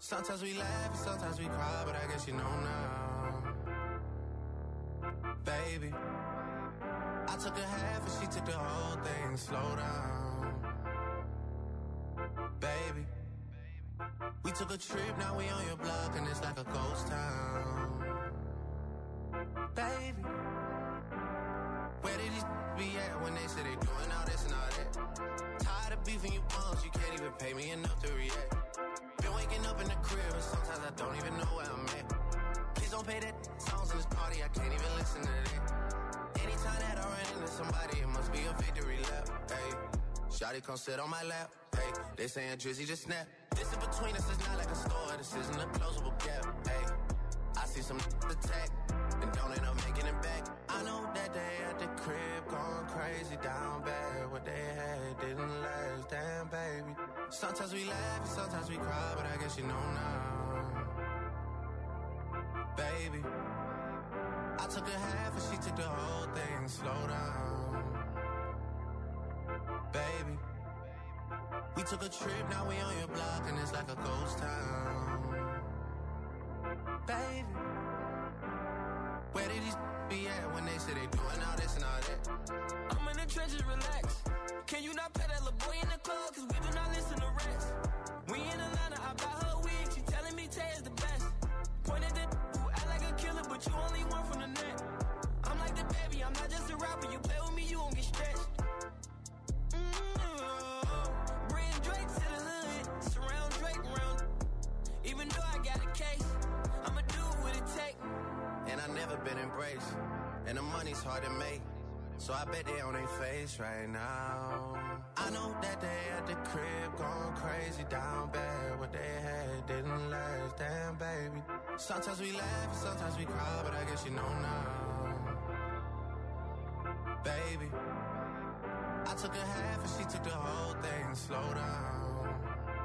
Sometimes we laugh and sometimes we cry, but I guess you know now. Baby, I took a half and she took the whole thing. Slow down. Baby, we took a trip, now we on your block and it's like a ghost town. Baby, where did these be at when they say they doing all this and all that? Tired of beefing you bums, you can't even pay me enough to react. Been waking up in the crib and sometimes I don't even know where I'm at. Please don't play that songs in this party, I can't even listen to that. Anytime that I run into somebody, it must be a victory lap. Hey, shawty come sit on my lap. Hey, they saying Drizzy just snap. This in between us is not like a store, this isn't a closable gap. Hey, I see some attack and don't end up making it back. I know that they at the crib going crazy down bad. What they had didn't last, damn baby. Sometimes we laugh and sometimes we cry, but I guess you know now. Baby, I took a half and she took the whole thing. Slow down. Baby, we took a trip, now we on your block and it's like a ghost town. Baby, where did these be at when they say they doing all this and all that? I'm in the trenches, relax. Can you not pay that little boy in the club? Cause we do not listen to rest. We in Atlanta, I buy her wig. She telling me Tay is the best. Pointed at who act like a killer, but you only one from the net. I'm like the baby, I'm not just a rapper. You play with me, you won't get stretched. Bring Drake to the hood. Surround Drake round. Even though I got a case, I'ma do what it take. And I never been embraced, and the money's hard to make, so I bet they on their face right now. I know that they at the crib going crazy down bad. What they had didn't last, damn baby. Sometimes we laugh and sometimes we cry, but I guess you know now. Baby, I took a half and she took the whole thing. Slow down.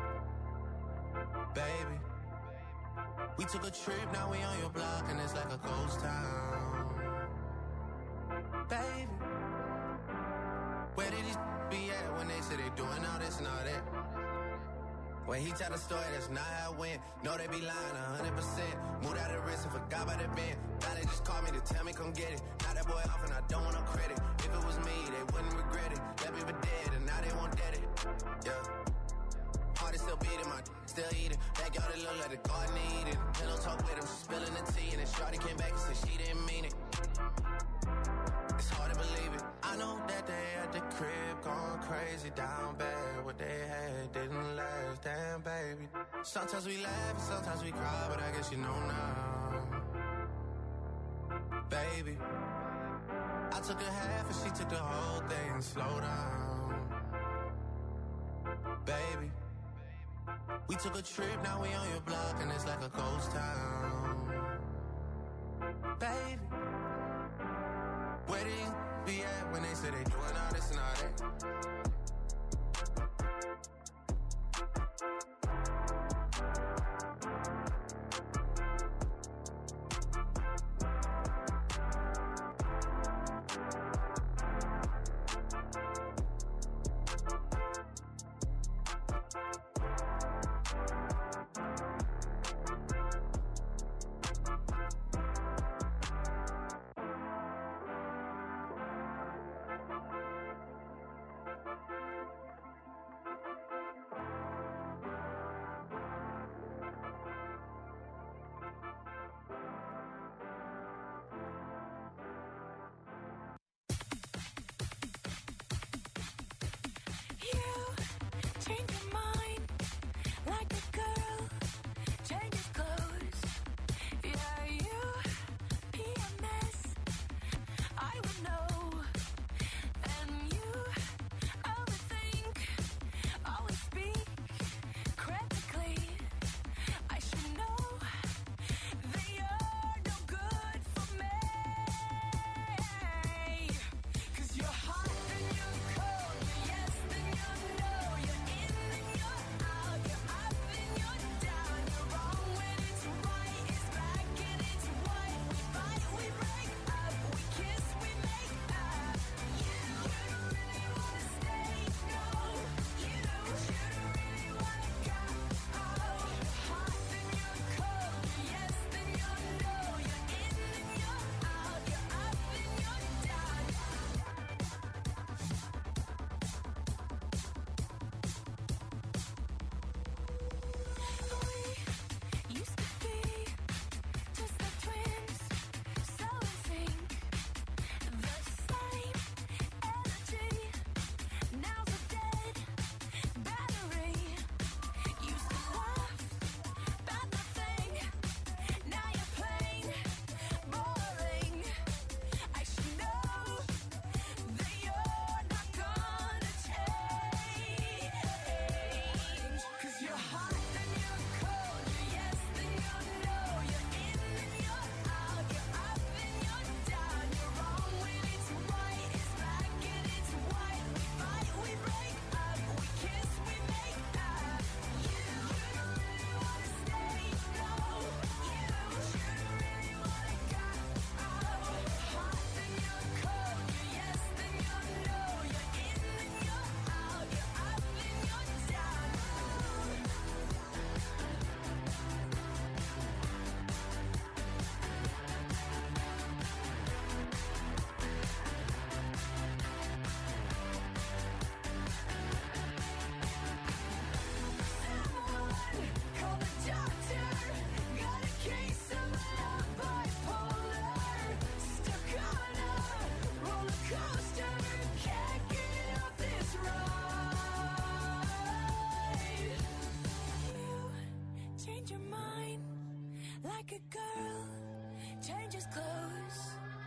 Baby, we took a trip, now we on your block and it's like a ghost town. Baby, where did these be at when they say they doing all this and all that? When he tell the story, that's not how it went. No, they be lying 100%. Moved out of the risk and forgot about the bend. Now they just called me to tell me come get it. Now that boy off and I don't want no credit. If it was me, they wouldn't regret it. Left me for dead and now they won't dead it. Yeah. Heart is still beating, my still eating. Backyard it look like the garden eating. Pillow talk with him, she spilling the tea. And then shawty came back and said she didn't mean it. It's hard to believe it. I know that they at the crib going crazy down bad. What they had didn't last, damn baby. Sometimes we laugh and sometimes we cry, but I guess you know now. Baby, I took a half and she took the whole thing. Slow down. Baby, we took a trip, now we on your block and it's like a ghost town. Baby, where did you be at when they say they doing all this and all that? You're hot, then you're cold, you're yes, then you're no, you're in, then you're Like a girl changes clothes.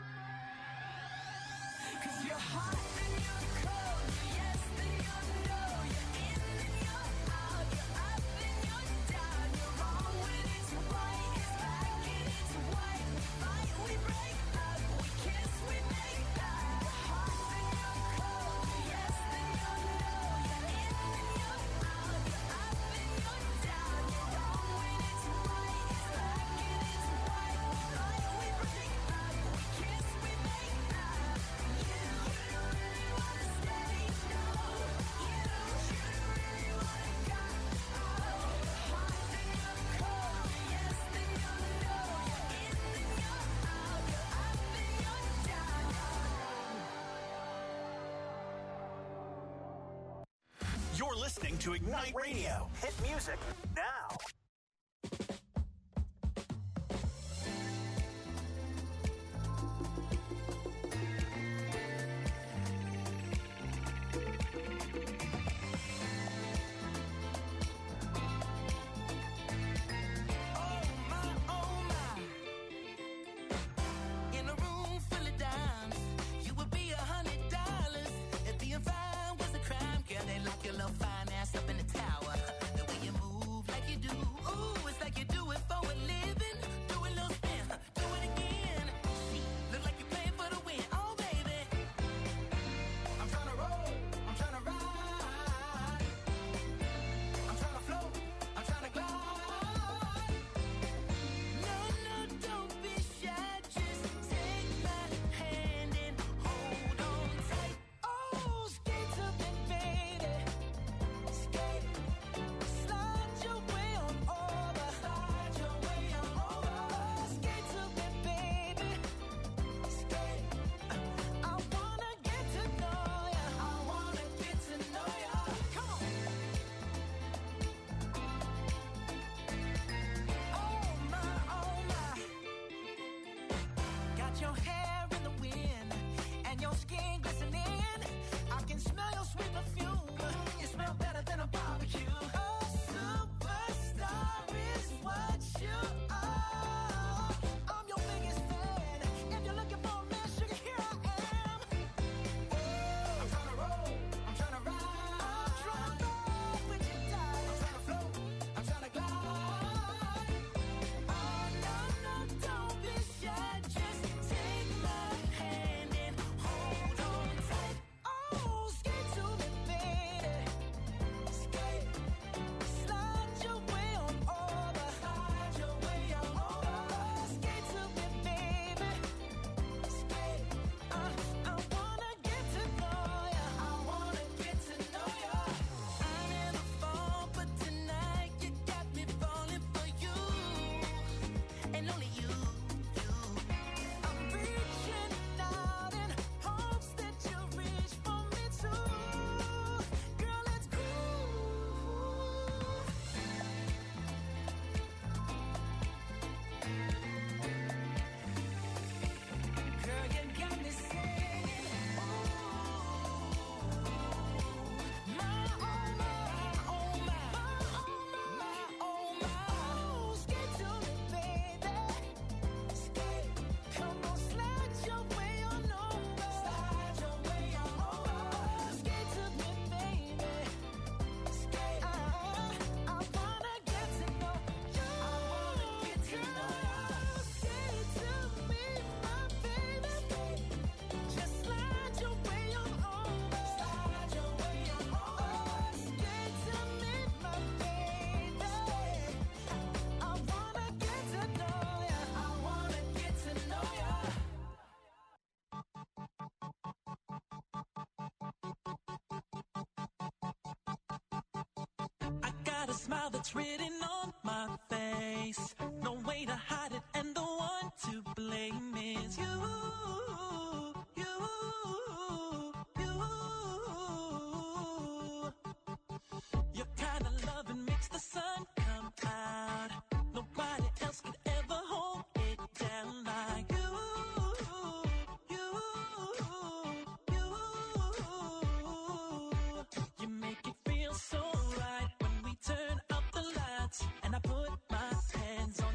'Cause you're hot and you're cold, you're yes and you're no, you're in and you're out, you're up and you're down, you're wrong when it's right, it's black and it's white, we fight, we break up, we kiss, we make love. You're hot and you're cold, you're yes and you're no, you're in and you're out, you're up and you're down, you're wrong when it's right, it's black and it's white, we fight, we break up, we kiss, we make love. You don't really wanna stay, no. You don't really wanna go. Oh, you're hot and you're cold, you're yes and you're no, you're in and you're out, you're up and you're down. You're listening to Ignite Radio. Hit music now. In a room full of dimes, you would be $100 if being fine was a crime. Girl, they lock your little fine ass up in the tower. The way you move like you do, ooh, it's like you do it for a living. Do a little spin, do it again. Look like you're playing for the win, oh baby. I'm tryna roll, I'm tryna ride, I'm tryna float, I'm tryna glide. No, don't be shy, just take my hand and hold on tight. Oh, skate to me, baby. Skate, slide your way on over. Slide your way on over. Skate to me, baby. Skate. I wanna get to know ya. I wanna get to know ya. Come on. Oh my, oh my. Got your hair in the wind and your skin glistening. I can smell your sweet perfume. You smell better than a barbecue. A superstar is what you are. I'm your biggest fan. If you're looking for a man, sugar, here I am. I'm tryna roll, I'm tryna ride, I'm tryna roll with you, darling. I'm tryna float, I'm tryna glide. Oh no, don't be shy, just take my hand and hold on tight. Oh, skate to me, baby. Skate, slide your way on over. Slide your way on over. Skate to me, baby. Skate, I wanna get to know ya. I wanna get to know ya. I never fall, but tonight you got me falling for you, and only you. I'm reaching out in hopes that you reach for me too. Girl, let's groove. Girl, you got me singing. Ooh, my, oh my, oh my, my, oh my. Skate to me, baby. Skate, come on, slide your way on over. Slide your way on over. Skate to me, baby. Skate, I wanna get to know you. I wanna get to know you. Skate to me, my baby. Just slide your way on over. Slide your way on over. Skate to me, my baby. I wanna get to know ya. I wanna get to know ya. I got a smile that's written on my face. No way to hide it, and the one to blame is you. Your kind of loving makes the sun come out. Nobody else could ever hold it down like you. You make it feel so right when we turn up the lights and I put my hands on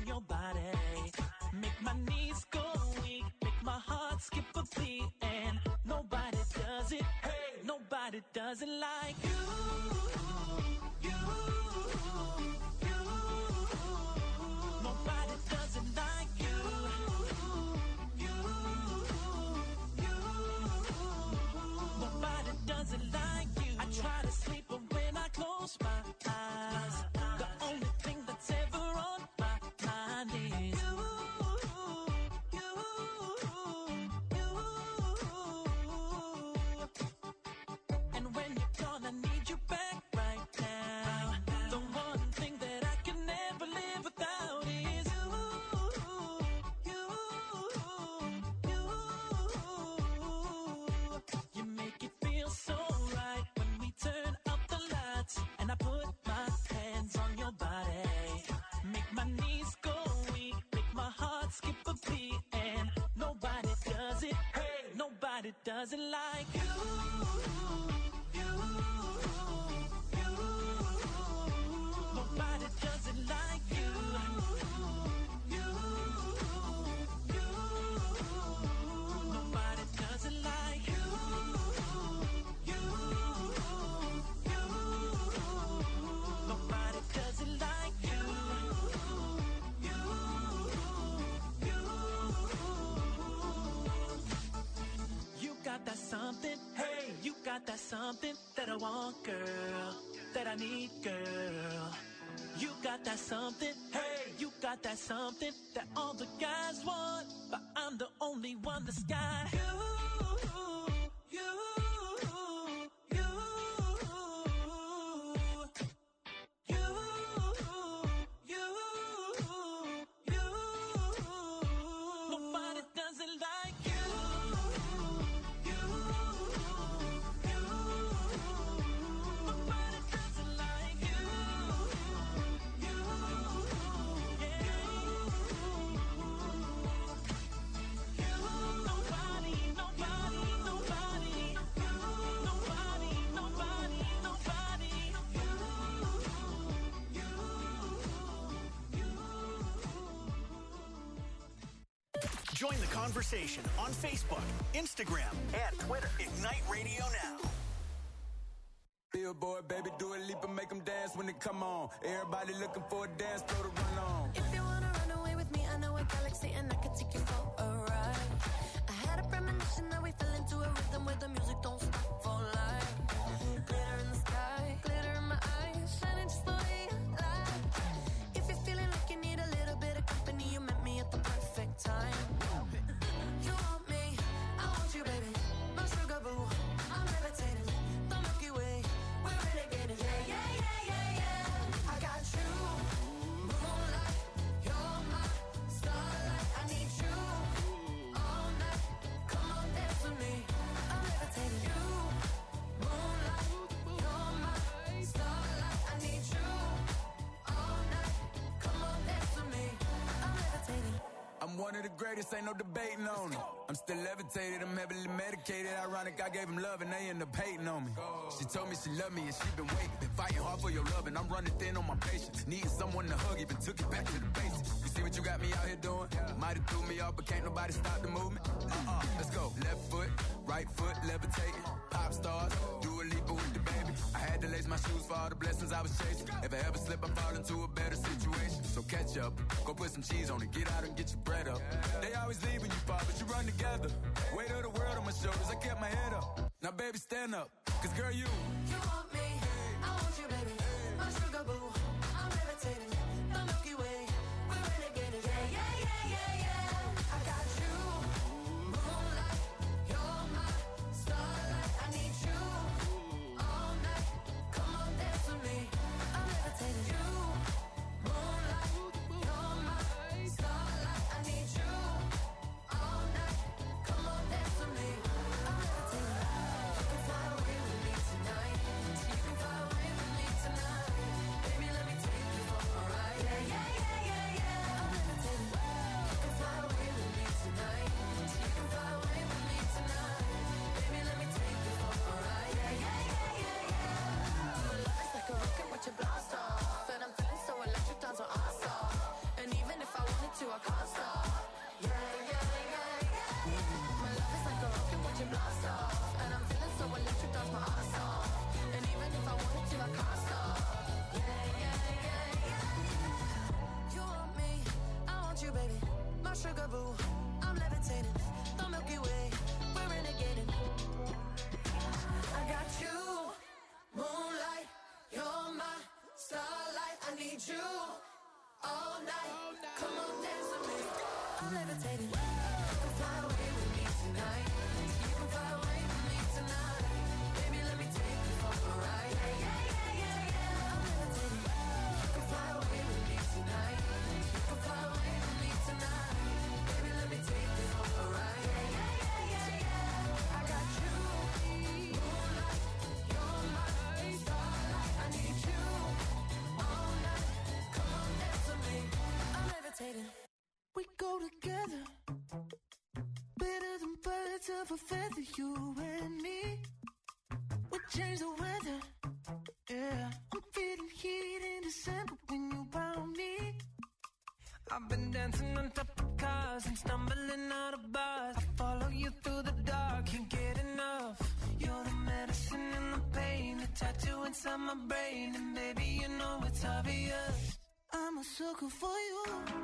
doesn't like you. Nobody doesn't like you. Nobody doesn't like you. I try to sleep, but when I close my eyes, the only thing that's ever on my mind is you. And when you're gone, I need you back right now. The one thing that I can never live without is you. You make it feel so right when we turn up the lights and I put my hands on your body. Make my knees go weak, make my heart skip a beat, and nobody does it. Hey, nobody does it like you. Nobody does it like you. Nobody does it like you. Nobody does it like you. You got that something, hey, you got that something that I want, girl, that I need, girl. You got that something, hey, you got that something that all the guys want, but I'm the only one that's got you. Nobody does it like you. Nobody does it like you. Join the conversation on Facebook, Instagram, and Twitter. Ignite Radio Now. Billboard, baby, do a leap and make them dance when they come on. Everybody looking for a dance floor to run on. If you wanna run away with me, I know a galaxy and I can take you for a ride. I had a premonition that we fell into a rhythm where the music don't stop for life. Glitter in the sky, glitter in my eyes, shining just the way you like. If you're feeling like you need a little bit of company, you met me at the perfect time. You want me, I want you, baby. My sugar boo, I'm levitating. The Milky Way, we're renegading. Yeah, yeah, yeah, yeah, yeah. I got you, moonlight. You're my starlight. I need you all night. Come on, dance with me. I'm levitating. You, moonlight. You're my starlight. I need you all night. Come on, dance with me. I'm levitating. I'm one of the greatest, ain't no debating on it. I'm still levitated, I'm heavily medicated. Ironic, I gave him love and they end up hating on me. She told me she loved me and she been waiting. Been fighting hard for your love and I'm running thin on my patience. Needing someone to hug, even took it back to the basics. You see what you got me out here doing? Might have threw me off, but can't nobody stop the movement. Let's go. Left foot, right foot, levitating. Pop stars, do a leap with the baby. I had to lace my shoes for all the blessings I was chasing. If I ever slip, I fall into a better situation. So catch up, go put some cheese on it, get out and get your bread up. They always leaving you far, but you run together. Weight of the world on my shoulders, I kept my head up. Now baby, stand up, cause girl, you want me, I want you, baby. My sugar boo, I'm levitating. The Milky Way, we're renegading. Yeah, yeah, yeah, yeah, yeah. I got you, moonlight. You're my starlight. I need you all night. Come on, dance with me. I'm levitating. You, moonlight. You're my starlight. I need you all night. Come on, dance with me. I'm levitating. You can fly away with me tonight. You can fly away with me tonight. Baby, let me take you for a sugar boo. I'm levitating, the Milky Way, we're renegading. I got you, moonlight, you're my starlight. I need you all night. Come on, dance with me. I'm levitating. You can fly away with me tonight. You can fly away with me tonight. Baby, let me take you for a ride. Yeah, yeah, yeah, yeah, yeah. I'm levitating. You can fly away with me tonight. You can fly away with me tonight. Baby, let me take you for a ride. Yeah, yeah, yeah, yeah, yeah. I got you, moonlight, you're my starlight. I need you all night. Come on, dance with me. I'm levitating. We go together, better than birds of a feather, you and me. We change the weather, yeah. I'm feeling heat in December when you found me. I've been dancing on top of cars and stumbling out of bars. I follow you through the dark, can't get enough. You're the medicine and the pain, the tattoo inside my brain. And baby, you know it's obvious. I'm a sucker for you.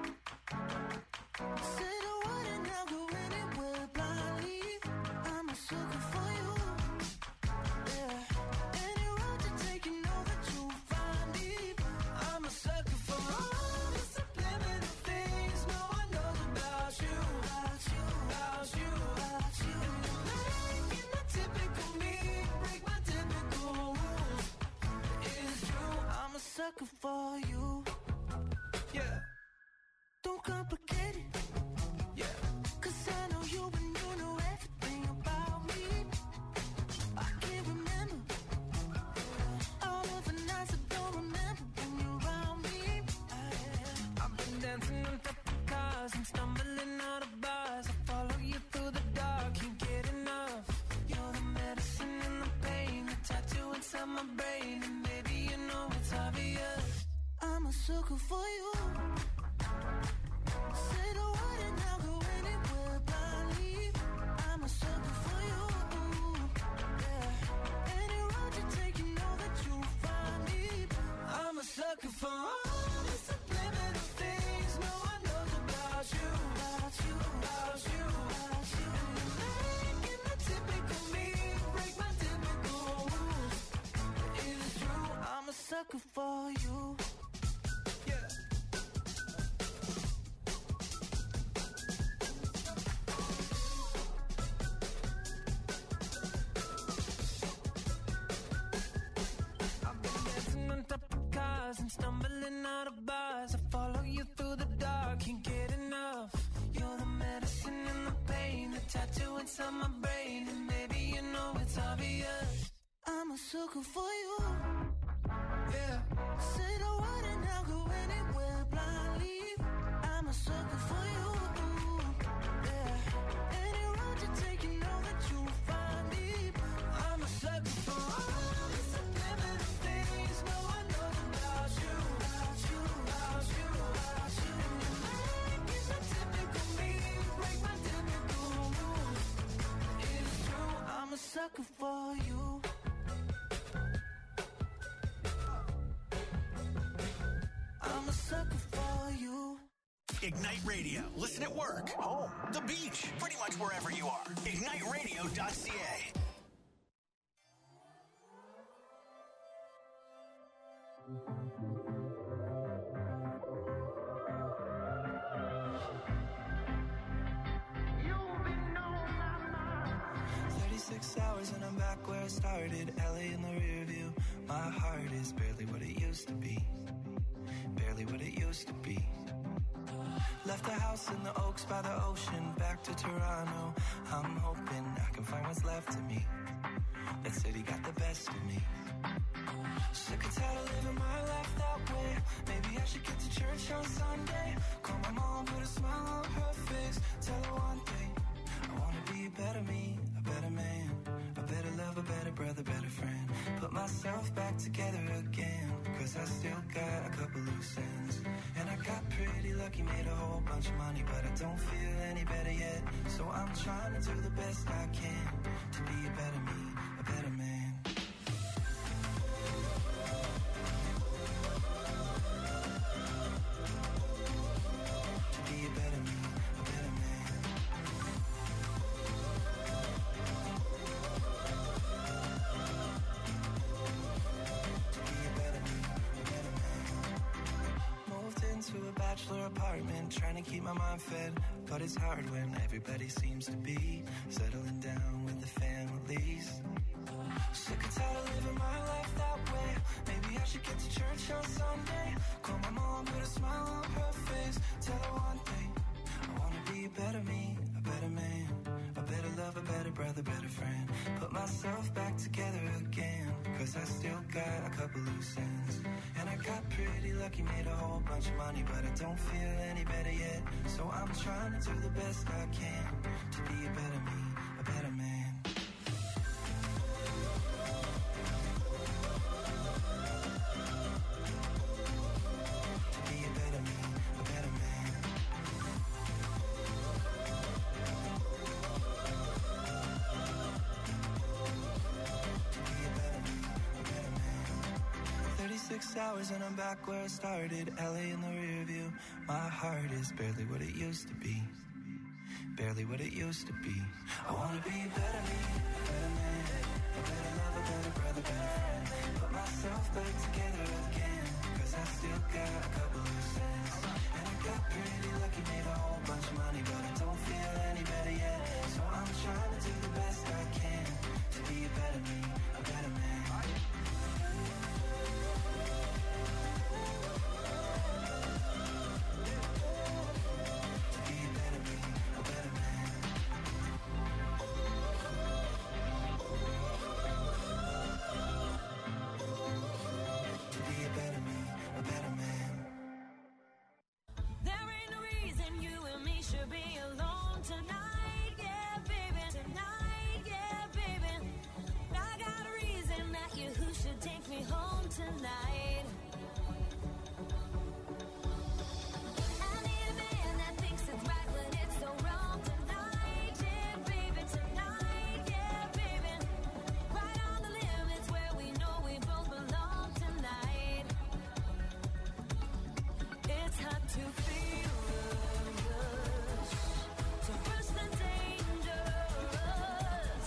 Say the word and I'll go anywhere blindly. I'm a sucker for you. Yeah. Any road you take, you know that you'll find me. I'm a sucker for all the subliminal things no one knows about you. About you, About you, about you. and you're making the typical me break my typical rules. It's true, I'm a sucker for you. yeah, Don't complicate it, yeah. 'cause I know you and you know everything about me. I can't remember all of the nights I don't remember when you're around me. I've been dancing on top of cars and stumbling out of bars. I follow you through the dark, can't get enough. You're the medicine and the pain, the tattoo inside my brain. And baby, you know it's obvious. I'm a sucker for you. Say the word and I'll go anywhere blindly. I'm a sucker for you. Yeah. Any road you take, you know that you'll find me. I'm a sucker for all the subliminal things no one knows about you. About you, About you, about you. and you're making the typical me break my typical rules. It's true, I'm a sucker for you. yeah. I've been dancing on top of cars and stumbling out of bars. I follow you through the dark, can't get enough. You're the medicine and the pain, the tattoo inside my brain. And baby, you know it's obvious. I'm a sucker for you. Yeah, Say the word and I'll go anywhere blindly. I'm a sucker for you. Yeah. Any road you take, you know that you'll find me. I'm a sucker for all the subliminal things no one knows about you. About you, About you, about you. and you're making the typical me break my typical rules. It's true, I'm a sucker for you. I'm a sucker for you. Ignite Radio. Listen at work, home, the beach, pretty much wherever you are. IgniteRadio.ca. You've been on my mind. 36 hours and I'm back where I started. LA in the rear view. My heart is barely what it used to be. Barely what it used to be. Left the house in the Oaks by the ocean. Back to Toronto. I'm hoping I can find what's left of me. That city got the best of me. Sick and tired of living my life that way. Maybe I should get to church on Sunday. Call my mom, put a smile on her face. Tell her one thing, I wanna be a better me, a better man, a better lover, better brother, better friend. Put myself back together again, 'cause I still got a couple loose ends. And I got pretty lucky, made a whole bunch of money, but I don't feel any better yet. So I'm trying to do the best I can to be a better me, a better man. To be a better me, a bachelor apartment, trying to keep my mind fed. But it's hard when everybody seems to be settling down with the families. Sick and tired of living my life that way. Maybe I should get to church on Sunday. Call my mom, put a smile on her face. Tell her one thing, I wanna be a better me, a better man, a better lover, a better brother, better friend. Put myself back together again, cause I still got a couple loose ends. And I got pretty lucky, made a whole bunch of money, but I don't feel any better yet. So I'm trying to do the best I can to be a better me, a better man. Hours and I'm back where I started, LA in the rear view. My heart is barely what it used to be, barely what it used to be. I wanna be a better me, a better man, a better lover, better brother, better friend. Put myself back together again, cause I still got a couple loose ends. And I got pretty lucky, made a whole bunch of money, but I don't feel any better yet. So I'm trying to do the best I can to be a better me, a better man.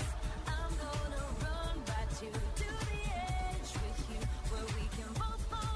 To the edge with you, where we can both fall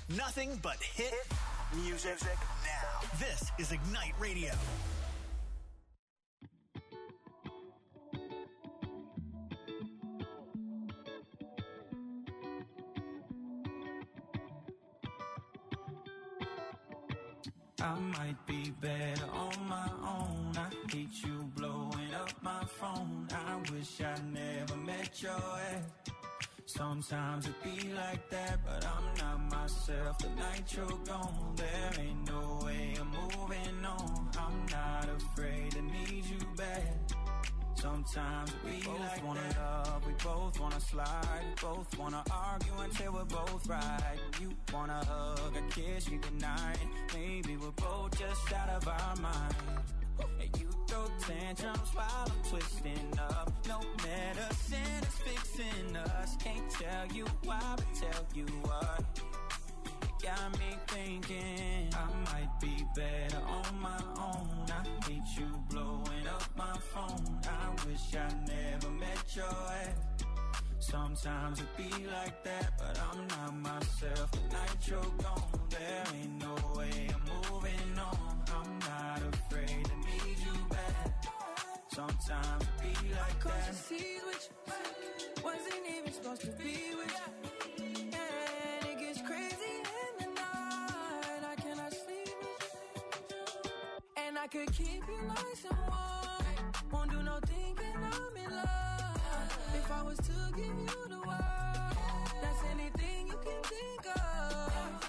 Nothing but hit music now. This is Ignite Radio. I might be better on my own. I hate you blowing up my phone. I wish I never met your ex. Sometimes it be like that, but I'm not myself. The night you're gone, there ain't no way I'm moving on. I'm not afraid to need you back. Sometimes we both like wanna that. Love, we both wanna slide, we both wanna argue until we're both right. You wanna hug, a kiss you goodnight. Maybe we're both just out of our mind. And you throw tantrums while I'm twisting up. No medicine is fixing us. Can't tell you why, but tell you what. You got me thinking I might be better on my own. I hate you blowing up my phone. I wish I never met your ex. Sometimes it be like that, but I'm not myself. The night you're gone, there ain't no way I'm moving on. I'm not afraid to need you back. Sometimes it be like that. Cause you see which wasn't even supposed to be with you. And it gets crazy in the night. I cannot sleep with you. And I could keep you nice and warm. Won't do no thinking I'm in love. If I was to give you the world, that's anything you can think of.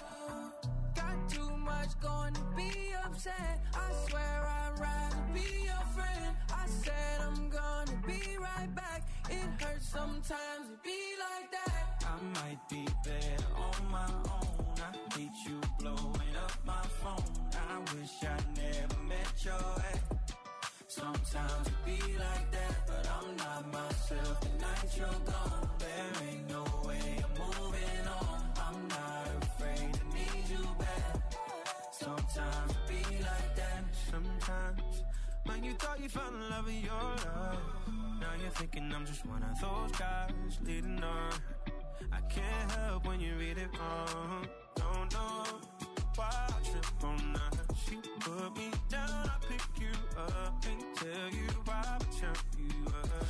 Got too much going to be upset. I swear I'd rather be your friend. I said I'm gonna be right back. It hurts sometimes to be like that. I might be better on my own. I hate you blowing up my phone. I wish I never met your ex. Sometimes it be like that, but I'm not myself. The night you're gone, there ain't no way I'm moving on. I'm not afraid to need you back. Sometimes it be like that. Sometimes, man, you thought you found the love of your life. Now you're thinking I'm just one of those guys leading on. I can't help when you read it wrong. Don't know why I trip on that. She put me down, I pick you up. Can't tell you why, but tell you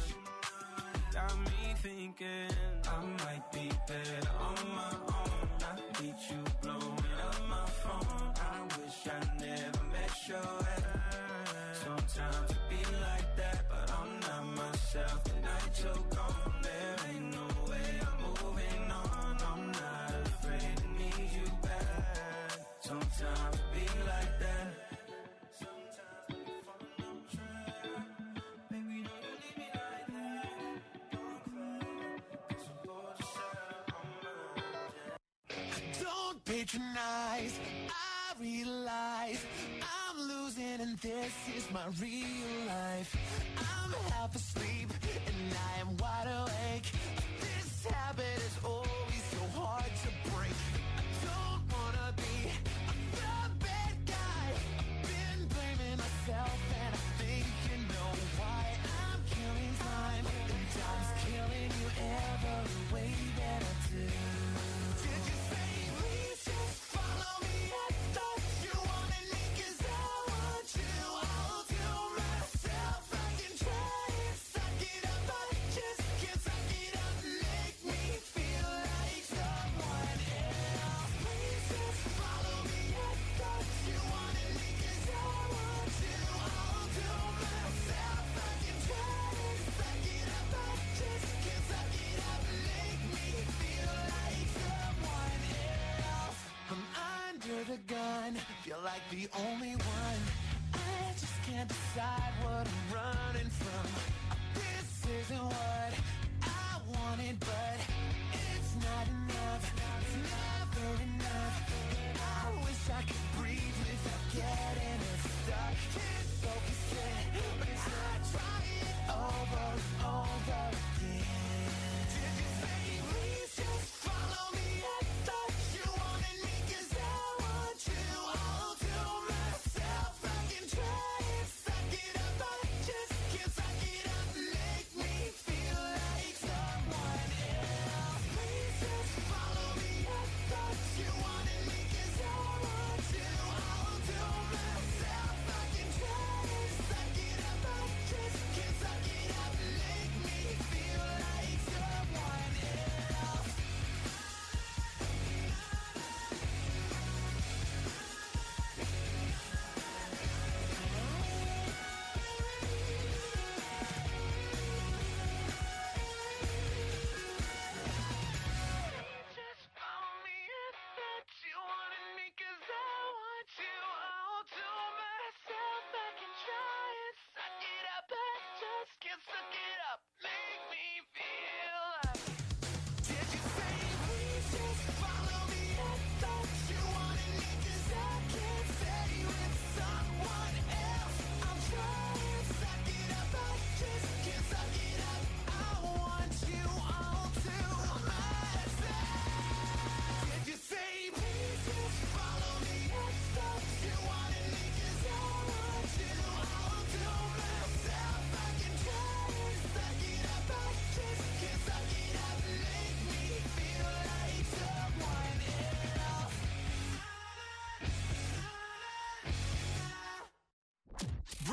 up. Got me thinking I might be better on my own. I hate you blowing up my phone. I wish I never met your ex. Sometimes it be like that, but I'm not myself. The night you're gone, there ain't no way I'm moving on. I'm not afraid to need you back. Sometimes it be like that. Don't patronize, I realize I'm losing and this is my real life. I'm half asleep and I am wide awake. This habit is always so hard to break. I don't wanna be the bad guy. I've been blaming myself and I think you know why. I'm killing time and time's killing you every way that I do. Did you say please just follow me? I thought you wanted me 'cause I want you. I'll do myself. I can try and suck it up. I just can't suck it up. Make me feel like someone else. Please just follow me. I thought you wanted me 'cause I want you. I'll do myself. I can try and suck it up. I just can't suck it up. Make me feel like someone else. I'm under the gun, feel like the only one. I just can't decide what I'm running from. This isn't what I wanted, but it's not enough. It's never enough. I wish I could breathe without getting stuck. Can't focus it, but I try it over and over again. Did you say please just follow me? I thought you wanted me 'cause I want you. I'll do myself. I can try and suck it up. I just can't suck it up. Make me feel like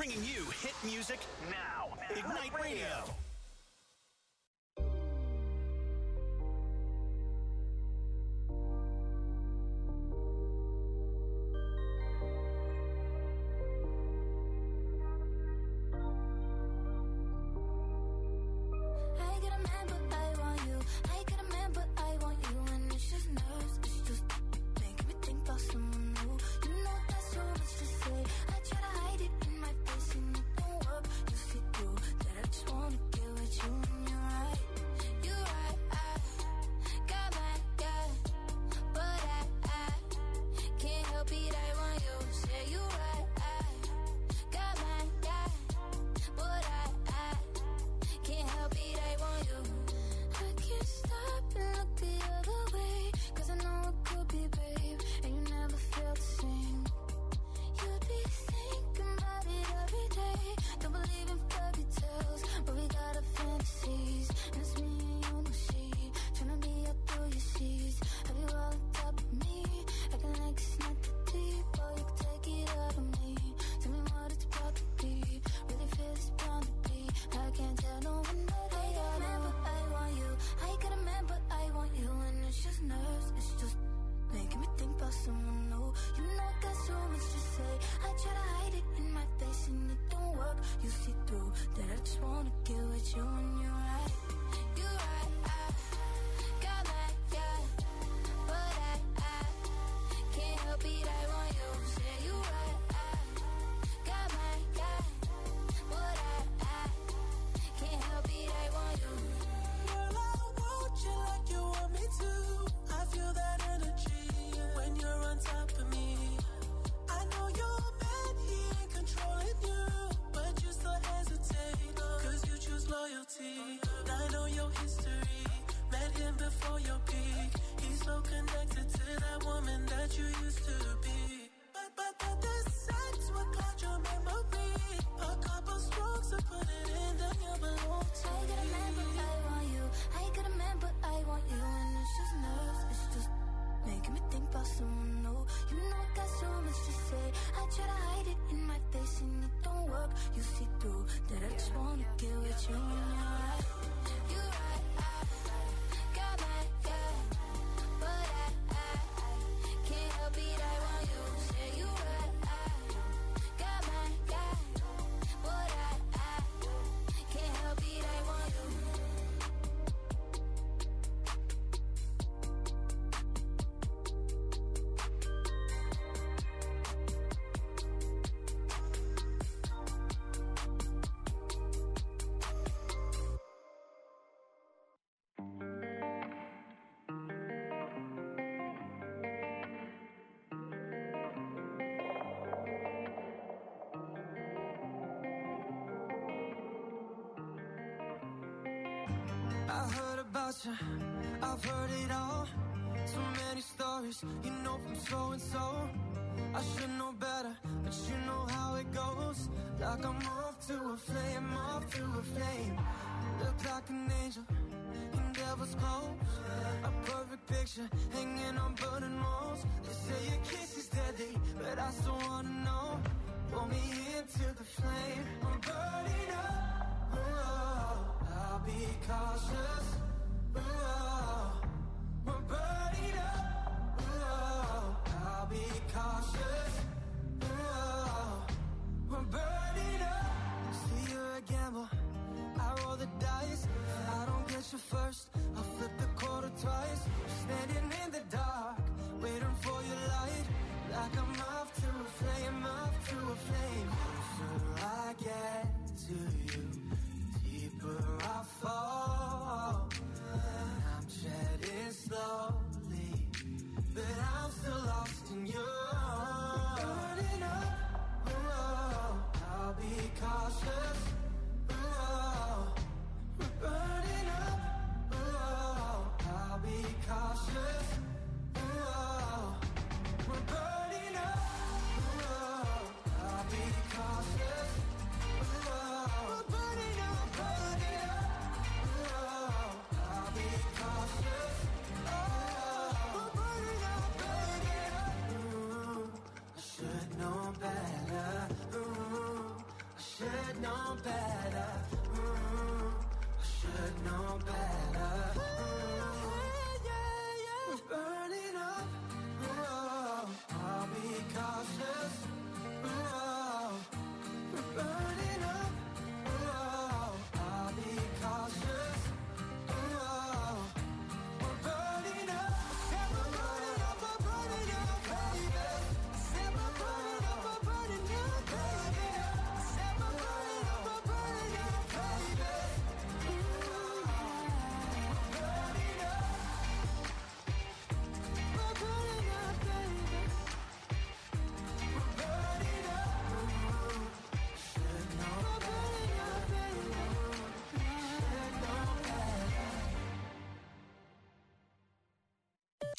bringing you hit music now. Ignite Radio. I heard about you, I've heard it all. So many stories, you know from so and so. I should know better, but you know how it goes. Like I'm off to a flame, off to a flame. Look like an angel in devil's clothes. A perfect picture hanging on burning walls. They say your kiss is deadly, but I still wanna know. Pull me into the flame, I'm burning up. Oh, I'll be cautious. Oh, we're burning up. Oh, I'll be cautious. Oh, we're burning up. See, you're a gamble. I roll the dice. If I don't get you first, I'll flip the quarter twice. Standing in the dark, waiting for your light. Like I'm off to a flame, off to a flame. So I get to you, deeper I fall. I'm treading slowly, but I'm still lost in you. Burning up, oh, I'll be cautious. Oh, we're burning up, oh,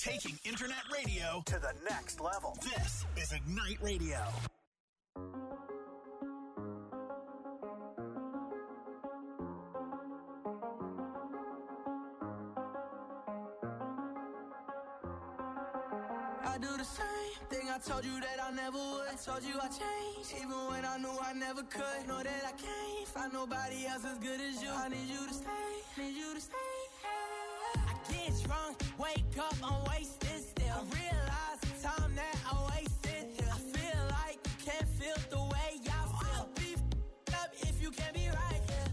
Taking internet radio to the next level. This is Ignite Radio. I do the same thing I told you that I never would. I told you I changed, even when I knew I never could. Know that I can't find nobody else as good as you. I need you to stay, need you to stay. I get drunk, wake up, I'm wasted still. I realize the time that I wasted here. I feel like you can't feel the way I feel. I'll be up if you can't be right here.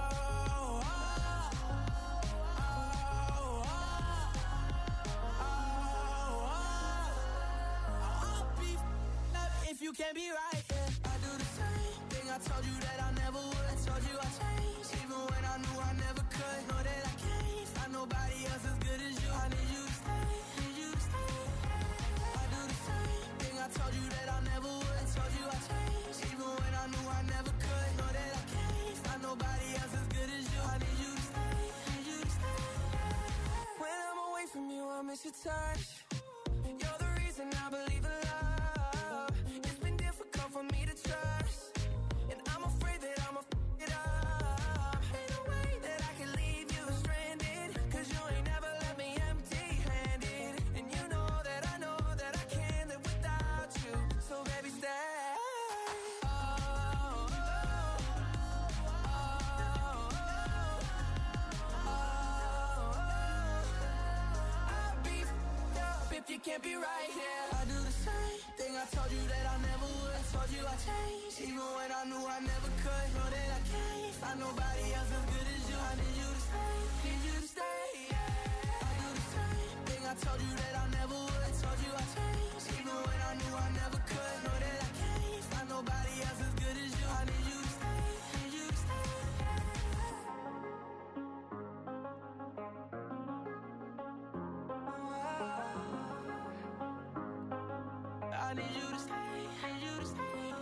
If you can't be right, yeah. I do the same thing I told you that I never would. I told you I changed, even when I knew I never could. Know that I can't find nobody else as good as you. I need you to stay, need you to stay. I do the same thing I told you that I never would. I told you I changed, even when I knew I never could. Know that I can't find nobody else as good as you. I need you to stay, need you to stay. When I'm away from you, I miss your touch. You're the reason I believe in love. For me to trust, and I'm afraid that I'ma f it up. Ain't no way that I can leave you stranded, cause you ain't never left me empty-handed. And you know that I can't live without you. So baby, stay. I'll be f***ed up if you can't be right here. I do the same thing I told you that I never would. I told you I changed, even when I knew I never could. Know that I can't find nobody else as good as you. I need you to stay, need you to stay. I do the same thing I told you that I never would. I told you I changed, even when I knew I never could. Know that I can't find nobody else as good as you. I need you to stay, need you to stay. I need you to stay, need you to stay.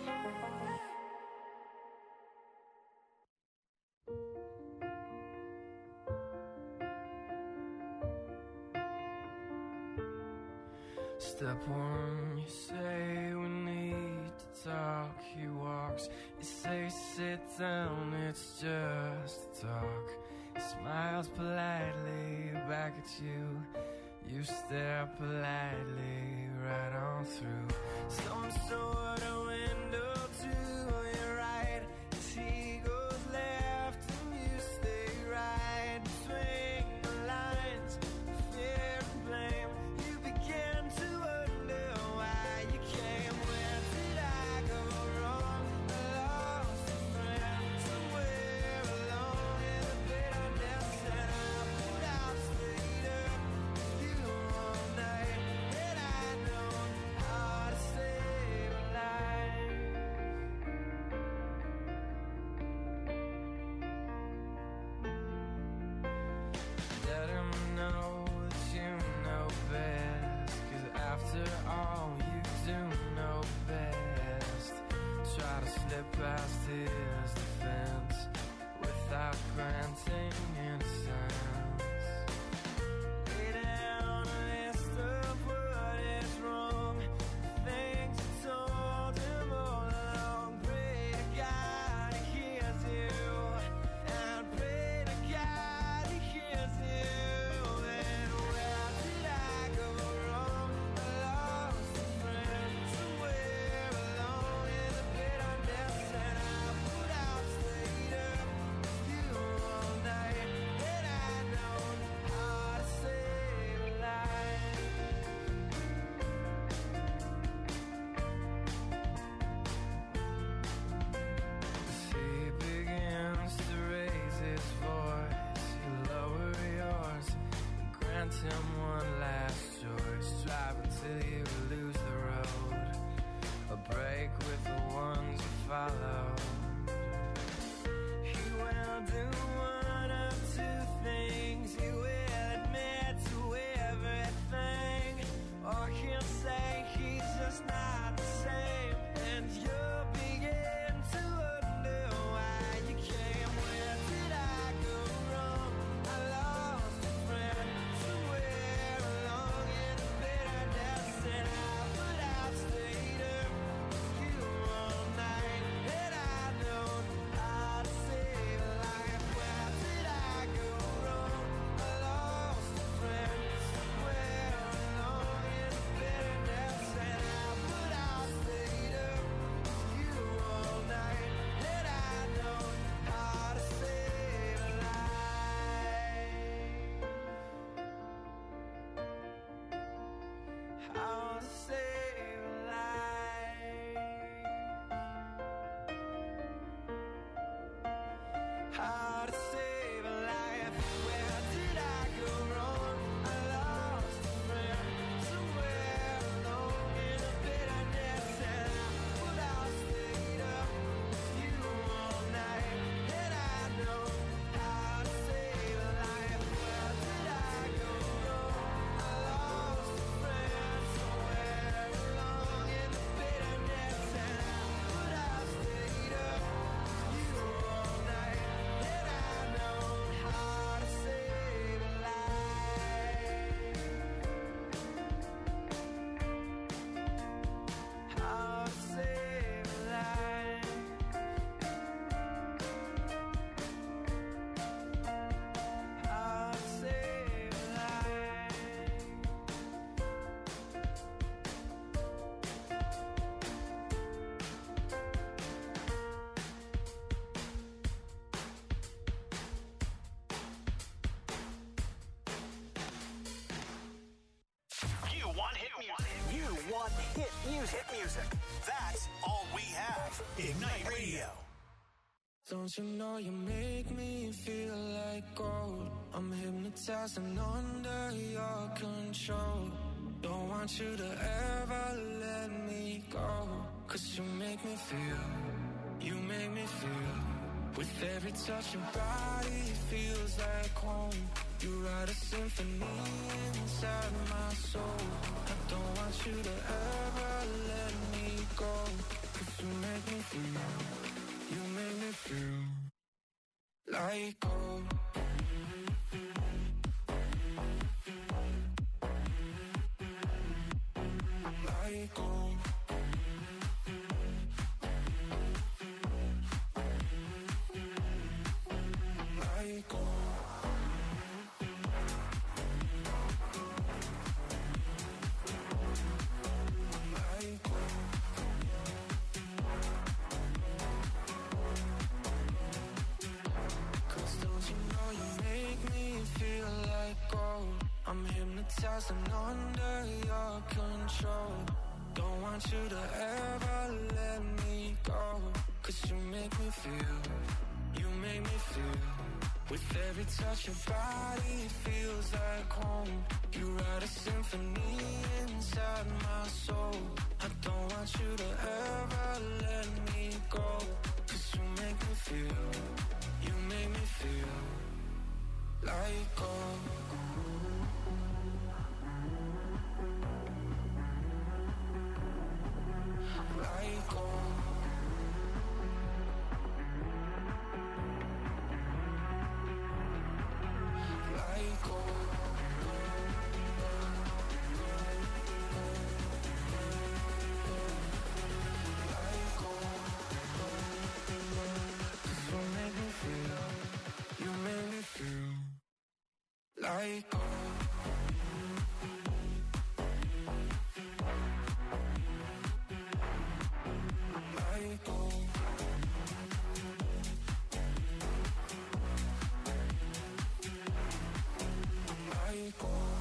Step one, you say we need to talk. He walks, you say sit down, it's just a talk. He smiles politely back at you. You stare politely right on through some sort of window to your right. As he goes left and you stay right between the lines of fear and blame. You begin to wonder why you came. Where did I go wrong? I lost a friend somewhere along in the bitterness, and I put out straight up with you all night. And I know how to save a life. Let him know that you know best, 'cause after all you do know best. Try to slip past his defense without granting innocence. Lay down a list of what is wrong, things you told him all along. Pray to God he hears you, and pray to God he hears you. And where did I go wrong? I lost a friend somewhere along in the bitterness, and I put out straight up with you all night. And I know how to save a life. As he begins to raise his voice, you lower yours and grant him one last choice. Drive until you lose the road, a break with the ones you follow. He will do one of two things. He will admit to everything, or he'll say he's just not the same, and you'll begin to wonder why you came. Where did I go wrong? I lost a friend somewhere along in the Hit music. That's all we have. Ignite Radio. Don't you know you make me feel like gold? I'm hypnotized and under your control. Don't want you to ever let me go. 'Cause you make me feel. With every touch your body feels like home. You write a symphony inside my soul. I don't want you to ever let me go. 'Cause you make me feel like gold. Like gold. Like gold. I'm hypnotized and under your control. Don't want you to ever let me go. 'Cause you make me feel. With every touch your body feels like home. You write a symphony inside my soul. I don't want you to ever let me go. 'Cause you make me feel like gold. Like gold. Like gold. Like gold. 'Cause you make me feel like gold. Like gold. Like gold.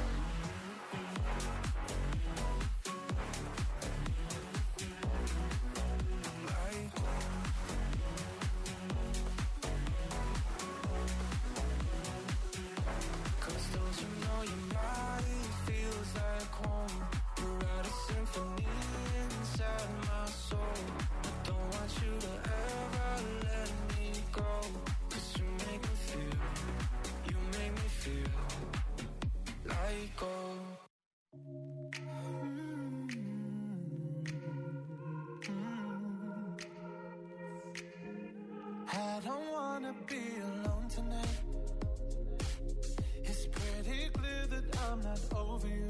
I don't wanna be alone tonight. It's pretty clear that I'm not over you.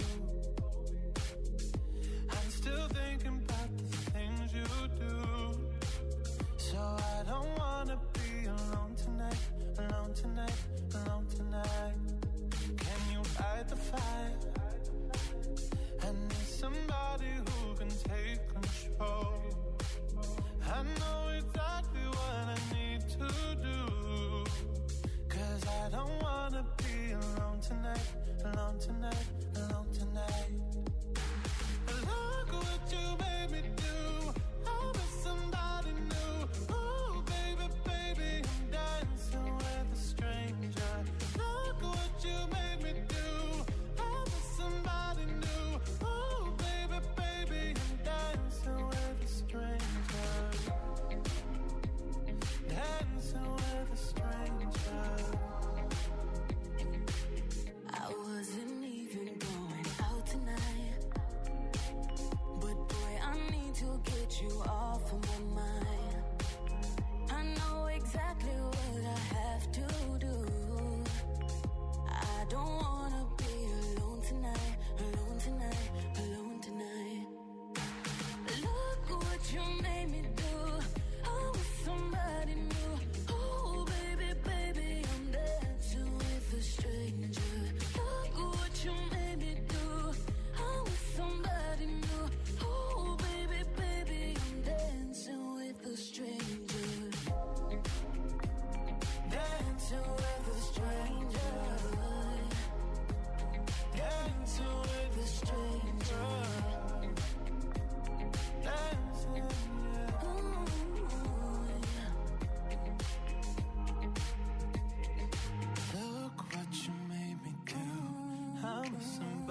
I'm still thinking about the things you do. So I don't wanna be alone tonight, alone tonight, alone tonight. Can you fight the fight? I need somebody who can take control. I know exactly what I need to do. 'Cause I don't wanna be alone tonight, alone tonight, alone tonight. Look what you made me do. I'm with somebody new. Ooh, baby, baby, I'm dancing with a stranger. Look what you made me do. I'm with somebody new. Ooh, baby, baby, I'm dancing with a stranger.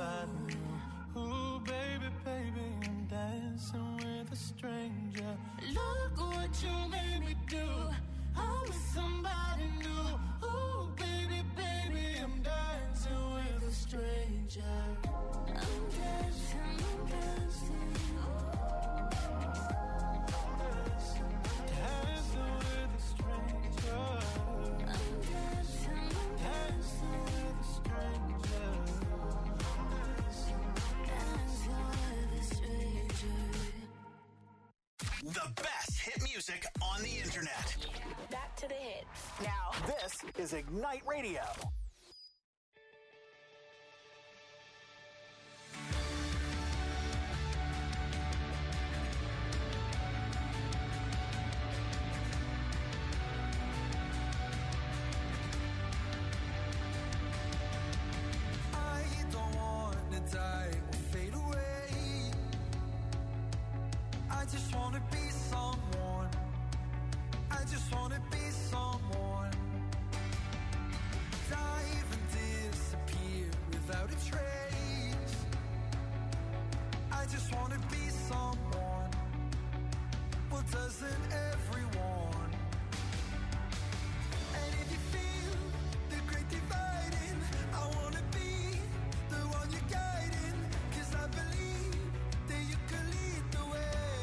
somebody new. Ooh, baby, baby, I'm dancing with a stranger. Look what you made me do. I'm with somebody new. Ooh, baby, baby, I'm dancing with a stranger. I'm dancing, I'm dancing. Dancing with a stranger. I'm dancing, dancing with a stranger. Dancing with a stranger. The best hit music on the internet. Back to the hits. Now, this is Ignite Radio. I don't wanna die or fade away. I just wanna be someone. I just wanna be someone. Dive and disappear without a trace. I just wanna be someone. Well, doesn't everyone? And if you feel the great dividing, I wanna be the one you're guiding. 'Cause I believe that you can lead the way.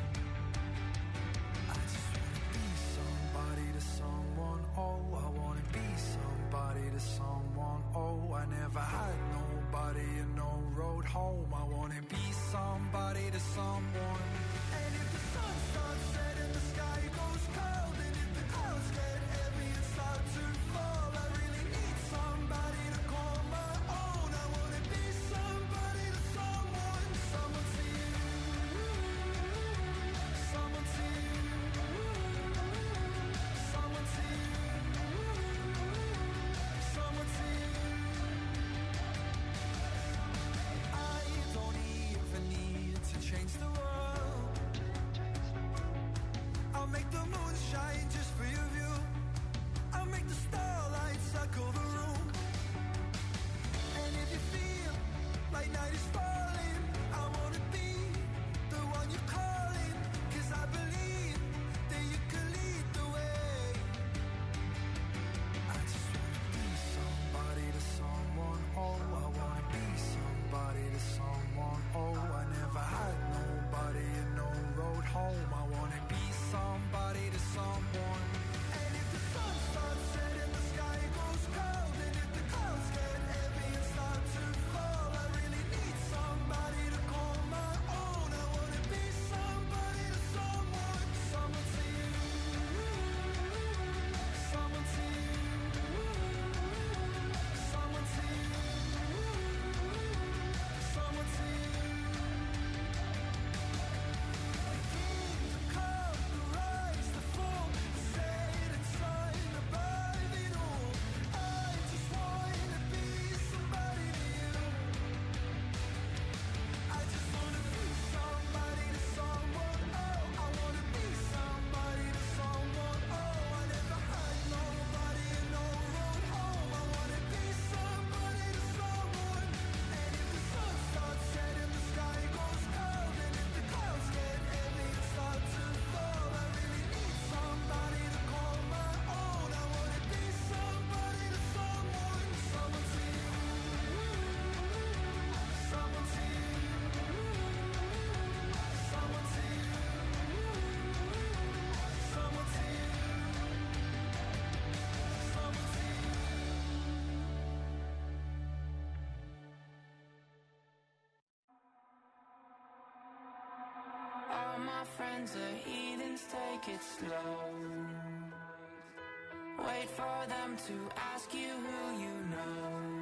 I just wanna be somebody to someone. Oh, I wanna be somebody to someone. Oh, I never had nobody and no road home. I wanna be somebody to someone. And if the sun starts setting, the sky goes cold. And if the clouds get heavy and start to fall, I really need somebody to call my own. I wanna be somebody to someone. Someone to you. Someone to you. Someone to you. Someone to you. I don't even need to change the world. I'll make the moon shine just for your view. I'll make the starlight circle the room. And if you feel like night is falling, I wanna be the one you're calling. 'Cause I believe that you can lead the way. I just wanna be somebody to someone. Oh, I wanna be somebody to someone. Oh, I never had nobody and no road home. I wanna be somebody to someone. And if the sun starts setting, the sky goes cold. And if the clouds get heavy and start to fall, I really need somebody to call my own. I wanna be somebody to someone. Someone to you. Someone to you. Someone to you. Someone to you. The come, the rise, the fall, the set and sun above it all. I just wanna be somebody to you. I just wanna be somebody to someone. Oh, I wanna be somebody to someone. Oh, I never had nobody and no road home. I wanna be somebody to someone. And if the sun starts setting, the sky goes cold. And if the clouds get heavy and start to fall, I really need somebody to call my own. I wanna be somebody to someone. Someone to you. Someone to you. Someone to you. Someone to you. Someone to you. All my friends are heathens, take it slow. Wait for them to ask you who you know.